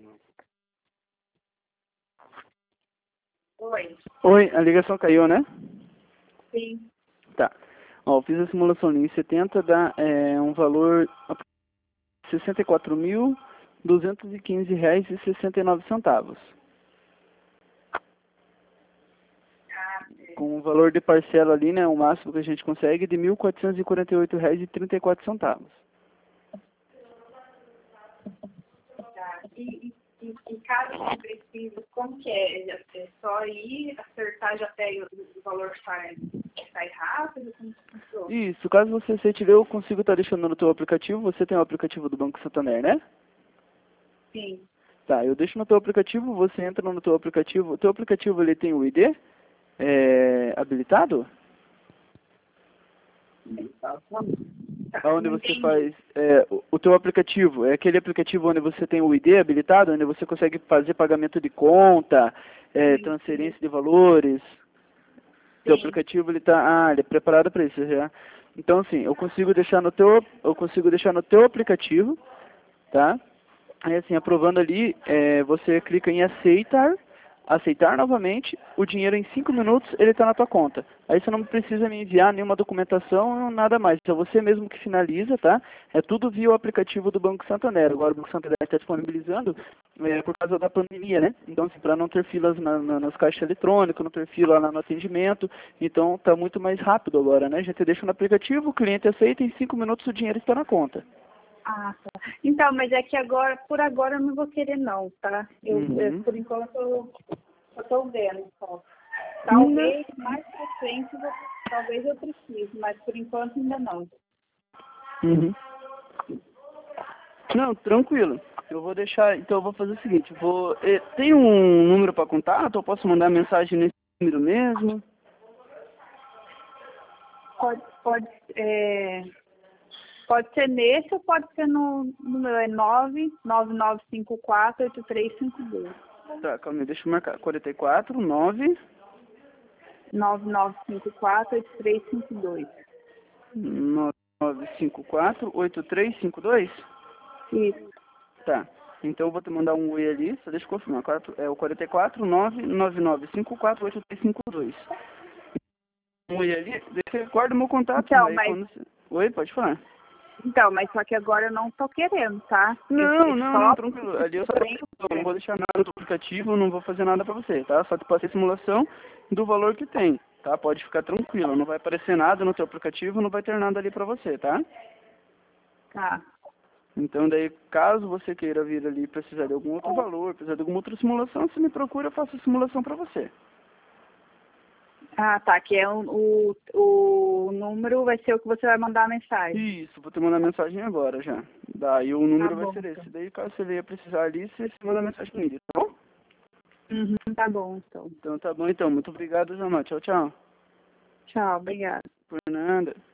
Oi. Oi, a ligação caiu, né? Sim. Tá. Ó, eu fiz a simulação ali em 70, dá um valor de R$ 64.215,69. Com o valor de parcela ali, né, o máximo que a gente consegue, de R$ 1.448,34. Tá. E caso não precise, como que é? É só ir, acertar, já pega o valor sai rápido? Como que funciona? Isso, caso você aceite, eu consigo estar deixando no teu aplicativo. Você tem o aplicativo do Banco Santander, né? Sim. Tá, eu deixo no teu aplicativo, você entra no teu aplicativo. O teu aplicativo, ele tem o ID habilitado? Onde você faz o teu aplicativo, é aquele aplicativo onde você tem o ID habilitado, onde você consegue fazer pagamento de conta, transferência de valores. O teu aplicativo ele ele é preparado para isso já. Então assim, eu consigo deixar no teu aplicativo, tá? Aí assim, aprovando ali, você clica em aceitar novamente, o dinheiro em 5 minutos ele está na tua conta. Aí você não precisa me enviar nenhuma documentação, nada mais. É você mesmo que finaliza, tá? É tudo via o aplicativo do Banco Santander. Agora o Banco Santander está disponibilizando por causa da pandemia, né? Então, assim, para não ter filas nas caixas eletrônicas, não ter fila lá no atendimento, então está muito mais rápido agora, né? A gente deixa no aplicativo, o cliente aceita, em 5 minutos o dinheiro está na conta. Ah, tá. Então, mas é que agora, por agora eu não vou querer não, tá? Por enquanto eu tô vendo só. Talvez mais pra frente, talvez eu precise, mas por enquanto ainda não. Uhum. Não, tranquilo. Eu vou deixar, então eu vou fazer o seguinte, tem um número para contato? Eu posso mandar mensagem nesse número mesmo? Pode ser nesse ou pode ser no meu 999548352. Tá, calma aí, deixa eu marcar. 44, 9... 99548352. 954-8352? Isso. Tá. Então eu vou te mandar um oi ali, só deixa eu confirmar. É o 44 999548352. Um oi ali, você guarda o meu contato. Então, Aí quando você... Oi, pode falar. Então, mas só que agora eu não tô querendo, tá? Não, tranquilo. Ali eu não vou deixar nada do aplicativo, não vou fazer nada pra você, tá? Só te passei a simulação do valor que tem, tá? Pode ficar tranquilo, não vai aparecer nada no teu aplicativo, não vai ter nada ali pra você, tá? Tá. Então daí, caso você queira vir ali e precisar de algum outro valor, precisar de alguma outra simulação, você me procura, eu faço a simulação pra você. Ah, tá. Que é o número vai ser o que você vai mandar a mensagem. Isso, vou te mandar mensagem agora já. Daí o número vai Bom, ser esse. então. Daí caso você venha precisar ali, você manda mensagem comigo, tá bom? Uhum, tá bom, então. Então tá bom então. Muito obrigado, Jama. Tchau, tchau. Tchau, obrigada. Por nada.